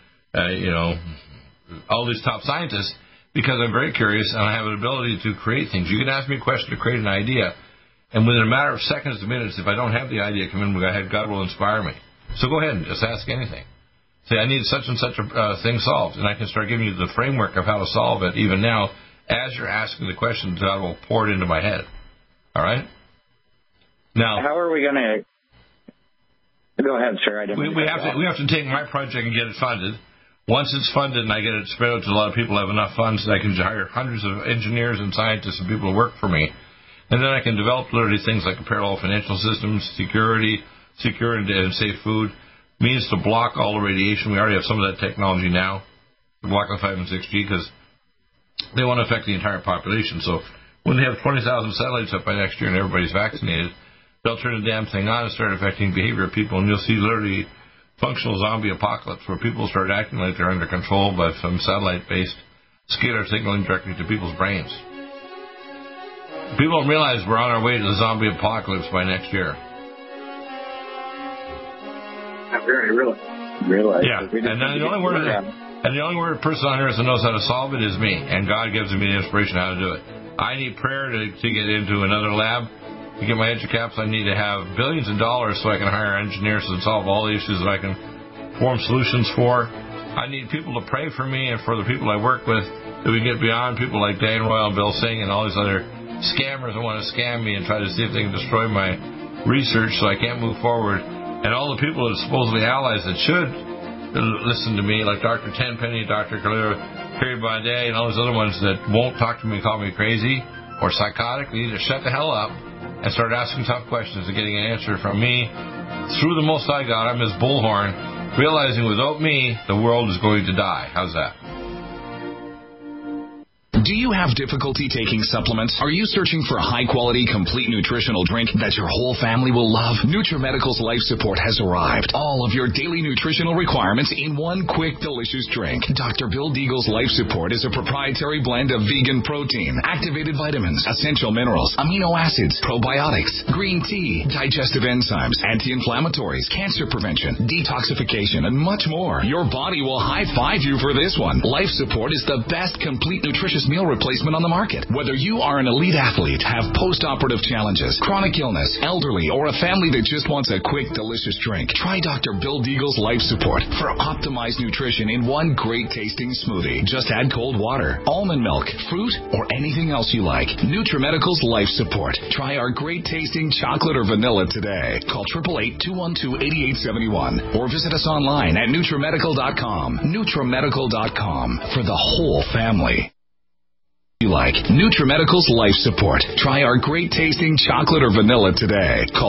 B: all these top scientists, because I'm very curious and I have an ability to create things. You can ask me a question to create an idea, and within a matter of seconds to minutes, if I don't have the idea come in, go ahead, God will inspire me. So go ahead and just ask anything. Say, I need such and such a thing solved, and I can start giving you the framework of how to solve it even now. As you're asking the question, God will pour it into my head. All right? Now,
H: how are we going to... Go ahead, sir.
B: We have to take my project and get it funded. Once it's funded and I get it spread out to a lot of people, I have enough funds that I can hire hundreds of engineers and scientists and people to work for me. And then I can develop literally things like a parallel financial system, security, secure and safe food, means to block all the radiation. We already have some of that technology now, to block the 5 and 6G, because they want to affect the entire population. So when they have 20,000 satellites up by next year and everybody's vaccinated, they'll turn the damn thing on and start affecting behavior of people, and you'll see literally functional zombie apocalypse where people start acting like they're under control by some satellite-based scalar signaling directly to people's brains. People don't realize we're on our way to the zombie apocalypse by next year.
H: Not very realize.
B: Yeah, and then the only word person on earth that knows how to solve it is me, and God gives me the inspiration how to do it. I need prayer to get into another lab. To get my EduCaps, I need to have billions of dollars so I can hire engineers to solve all the issues that I can form solutions for. I need people to pray for me and for the people I work with, that we get beyond people like Dan Royal and Bill Singh and all these other scammers that want to scam me and try to see if they can destroy my research so I can't move forward. And all the people that are supposedly allies that should listen to me, like Dr. Tenpenny, Dr. Carrie Baudet, and all those other ones that won't talk to me and call me crazy or psychotic, they need to shut the hell up and start asking tough questions and getting an answer from me through the Most High God. I'm his bullhorn, realizing without me, the world is going to die. How's that?
J: Do you have difficulty taking supplements? Are you searching for a high-quality, complete nutritional drink that your whole family will love? NutriMedical's Life Support has arrived. All of your daily nutritional requirements in one quick, delicious drink. Dr. Bill Deagle's Life Support is a proprietary blend of vegan protein, activated vitamins, essential minerals, amino acids, probiotics, green tea, digestive enzymes, anti-inflammatories, cancer prevention, detoxification, and much more. Your body will high-five you for this one. Life Support is the best complete nutritious meal replacement on the market. Whether you are an elite athlete, have post-operative challenges, chronic illness, elderly, or a family that just wants a quick, delicious drink, try Dr. Bill Deagle's Life Support for optimized nutrition in one great-tasting smoothie. Just add cold water, almond milk, fruit, or anything else you like. NutriMedical's Life Support. Try our great-tasting chocolate or vanilla today. Call 888-212-8871 or visit us online at NutriMedical.com. NutriMedical.com for the whole family. You like NutriMedical's Life Support. Try our great-tasting chocolate or vanilla today. Call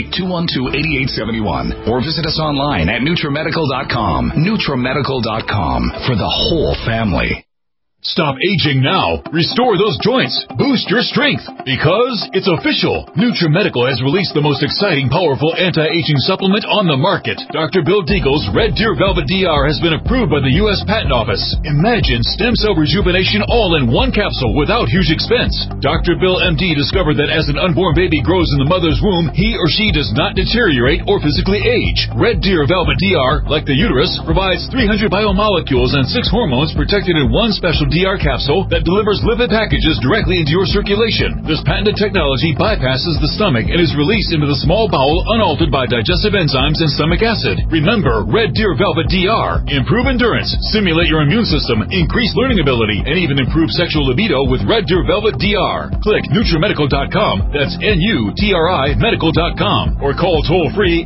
J: 888-212-8871 or visit us online at NutriMedical.com. NutriMedical.com for the whole family.
D: Stop aging now. Restore those joints. Boost your strength. Because it's official. NutriMedical has released the most exciting, powerful anti-aging supplement on the market. Dr. Bill Deagle's Red Deer Velvet DR has been approved by the U.S. Patent Office. Imagine stem cell rejuvenation all in one capsule without huge expense. Dr. Bill MD discovered that as an unborn baby grows in the mother's womb, he or she does not deteriorate or physically age. Red Deer Velvet DR, like the uterus, provides 300 biomolecules and 6 hormones protected in one special DR capsule that delivers lipid packages directly into your circulation. This patented technology bypasses the stomach and is released into the small bowel unaltered by digestive enzymes and stomach acid. Remember, Red Deer Velvet DR. Improve endurance, stimulate your immune system, increase learning ability, and even improve sexual libido with Red Deer Velvet DR. Click NutriMedical.com, that's NUTRI Medical.com, or call toll-free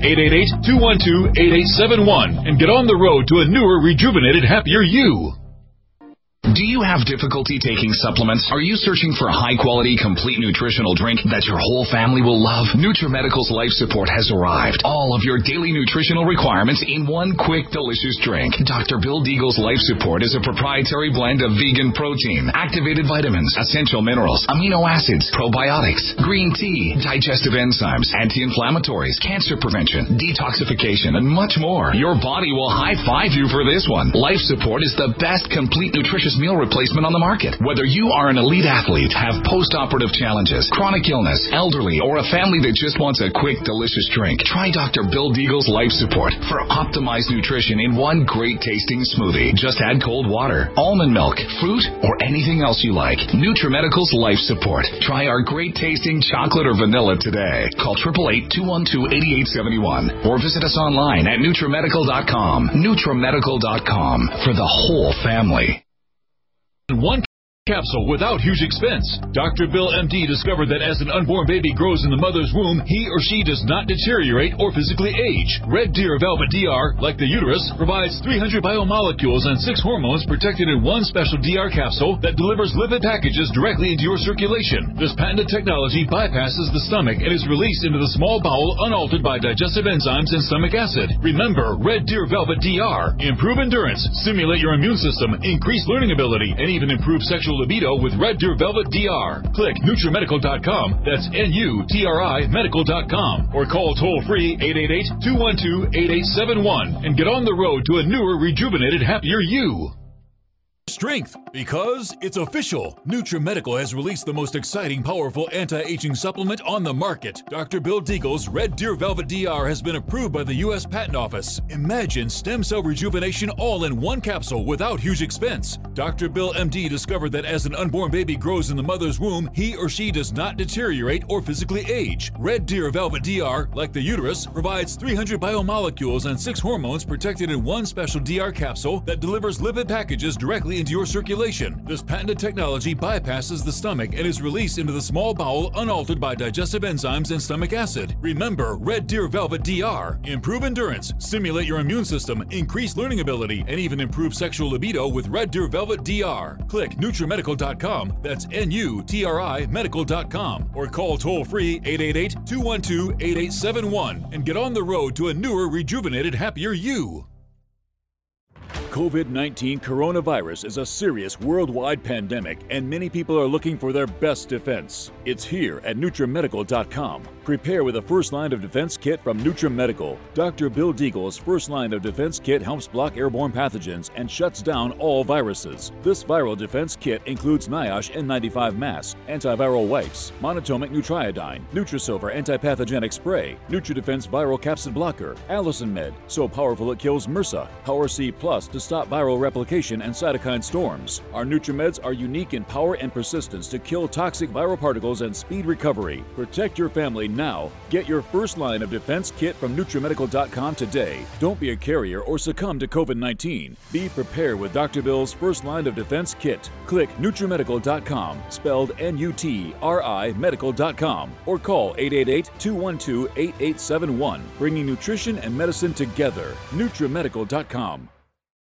D: 888-212-8871 and get on the road to a newer, rejuvenated, happier you.
J: Do you have difficulty taking supplements? Are you searching for a high-quality, complete nutritional drink that your whole family will love? NutriMedical's Life Support has arrived. All of your daily nutritional requirements in one quick, delicious drink. Dr. Bill Deagle's Life Support is a proprietary blend of vegan protein, activated vitamins, essential minerals, amino acids, probiotics, green tea, digestive enzymes, anti-inflammatories, cancer prevention, detoxification, and much more. Your body will high-five you for this one. Life Support is the best complete nutritious meal replacement on the market. Whether you are an elite athlete, have post-operative challenges, chronic illness, elderly, or a family that just wants a quick, delicious drink, try Dr. Bill Deagle's Life Support for optimized nutrition in one great tasting smoothie. Just add cold water, almond milk, fruit, or anything else you like. NutriMedical's Life Support. Try our great tasting chocolate or vanilla today. Call 888-212-8871 or visit us online at NutriMedical.com. NutriMedical.com for the whole family.
D: One capsule without huge expense. Dr. Bill MD discovered that as an unborn baby grows in the mother's womb, he or she does not deteriorate or physically age. Red Deer Velvet DR, like the uterus, provides 300 biomolecules and 6 hormones protected in one special DR capsule that delivers lipid packages directly into your circulation. This patented technology bypasses the stomach and is released into the small bowel unaltered by digestive enzymes and stomach acid. Remember, Red Deer Velvet DR. Improve endurance, stimulate your immune system, increase learning ability, and even improve sexual libido with Red Deer Velvet DR. Click NutriMedical.com, that's NUTRI Medical.com, or call toll-free 888-212-8871 and get on the road to a newer, rejuvenated, happier you. Strength, because it's official. NutriMedical has released the most exciting, powerful anti-aging supplement on the market. Dr. Bill Deagle's Red Deer Velvet DR has been approved by the U.S. Patent Office. Imagine stem cell rejuvenation all in one capsule without huge expense. Dr. Bill MD discovered that as an unborn baby grows in the mother's womb, he or she does not deteriorate or physically age. Red Deer Velvet DR, like the uterus, provides 300 biomolecules and 6 hormones protected in one special DR capsule that delivers lipid packages directly into your circulation. This patented technology bypasses the stomach and is released into the small bowel unaltered by digestive enzymes and stomach acid. Remember, Red Deer Velvet DR. Improve endurance, stimulate your immune system, increase learning ability, and even improve sexual libido with Red Deer Velvet DR. Click NutriMedical.com, that's NUTRI Medical.com, or call toll-free 888-212-8871 and get on the road to a newer, rejuvenated, happier you. COVID-19 coronavirus is a serious worldwide pandemic, and many people are looking for their best defense. It's here at NutriMedical.com. Prepare with a first line of defense kit from NutriMedical. Dr. Bill Deagle's first line of defense kit helps block airborne pathogens and shuts down all viruses. This viral defense kit includes NIOSH N95 mask, antiviral wipes, monatomic Nutriodine, Nutrisilver antipathogenic spray, NutriDefense viral capsid blocker, Allison Med, so powerful it kills MRSA, Power C Plus to stop viral replication and cytokine storms. Our NutriMeds are unique in power and persistence to kill toxic viral particles and speed recovery. Protect your family now. Get your first line of defense kit from NutriMedical.com today. Don't be a carrier or succumb to COVID-19. Be prepared with Dr. Bill's first line of defense kit. Click NutriMedical.com, spelled NUTRI Medical.com, or call 888-212-8871, bringing nutrition and medicine together. NutriMedical.com.